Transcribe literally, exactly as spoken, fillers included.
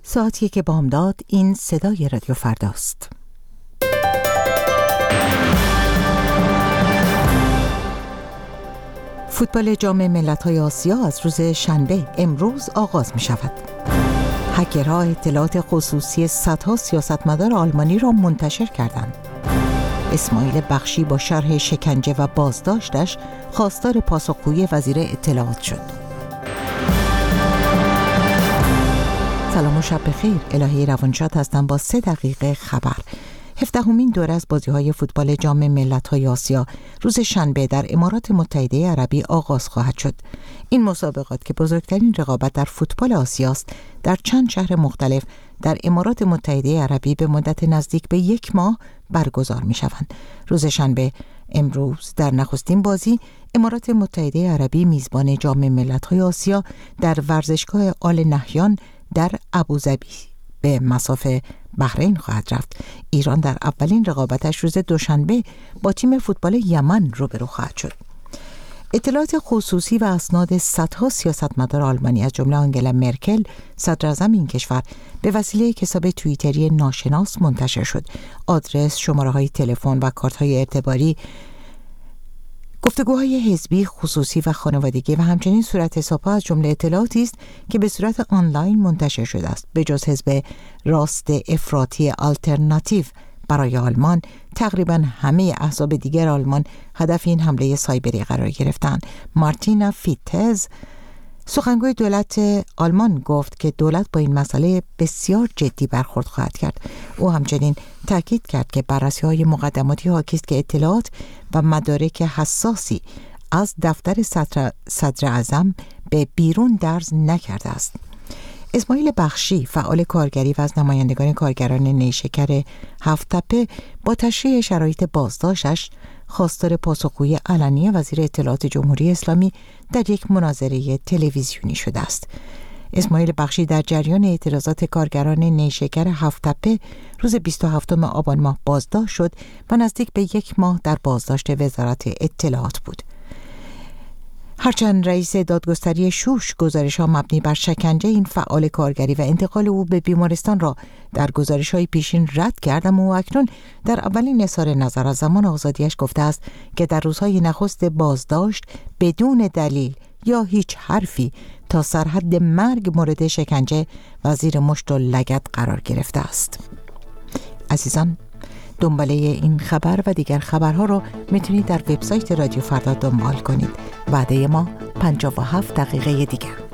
ساعتی که بامداد، این صدای رادیو فرداست. فوتبال جام ملت‌های آسیا از روز شنبه امروز آغاز می شود. هکرها اطلاعات خصوصی صدها سیاستمدار آلمانی را منتشر کردند. اسماعیل بخشی با شرح شکنجه و بازداشتش خواستار پاسخگویی وزیر اطلاعات شد. سلام و شب بخیر. الهی روانشاد هستم با سه دقیقه خبر. هفدهمین دوره از بازی‌های فوتبال جام ملت‌های آسیا روز شنبه در امارات متحده عربی آغاز خواهد شد. این مسابقات که بزرگترین رقابت در فوتبال آسیاست، در چند شهر مختلف در امارات متحده عربی به مدت نزدیک به یک ماه برگزار می‌شوند. روز شنبه امروز در نخستین بازی امارات متحده عربی میزبان جام ملت‌های آسیا در ورزشگاه آل نهیان در ابوظبی به مسافه بحرین خواهد رفت. ایران در اولین رقابتش روز دوشنبه با تیم فوتبال یمن روبرو خواهد شد. اطلاعات خصوصی و اسناد صدها سیاستمدار آلمانی از جمله آنگلا مرکل صدراعظم این کشور به وسیله حساب توییتری ناشناس منتشر شد. آدرس، شماره‌های تلفن و کارت‌های اعتباری، گفتگوهای حزبی، خصوصی و خانوادگی و همچنین صورت حساب‌ها از جمله اطلاعاتی است که به صورت آنلاین منتشر شده است. به جز حزب راست افراطی آلترناتیو برای آلمان، تقریباً همه احزاب دیگر آلمان هدف این حمله سایبری قرار گرفتند. مارتینا فیتز، سخنگوی دولت آلمان، گفت که دولت با این مسئله بسیار جدی برخورد خواهد کرد. او همچنین تاکید کرد که بررسی‌های مقدماتی حاکی است که اطلاعات و مدارک حساسی از دفتر صدر, صدر اعظم به بیرون درز نکرده است. اسماعیل بخشی، فعال کارگری و از نمایندگان کارگران نیشکر هفت تپه، با تشریح شرایط بازداشتش خواستار پاسخگویی علنی وزیر اطلاعات جمهوری اسلامی در یک مناظره تلویزیونی شده است. اسماعیل بخشی در جریان اعتراضات کارگران نیشکر هفت تپه روز بیست و هفتم آبان ماه بازداشت شد و نزدیک به یک ماه در بازداشت وزارت اطلاعات بود. هرچند رئیس دادگستری شوش گزارش‌ها مبنی بر شکنجه این فعال کارگری و انتقال او به بیمارستان را در گزارش‌های پیشین رد کرد، اما او اکنون در اولین اظهار نظر از زمان آزادیش گفته است که در روزهای نخست بازداشت بدون دلیل یا هیچ حرفی تا سرحد مرگ مورد شکنجه و زیر مشت و لگد قرار گرفته است. عزیزان، دنباله این خبر و دیگر خبرها رو میتونید در وبسایت رادیو فردا دنبال کنید. وعده ما پنجاه و هفت دقیقه دیگه.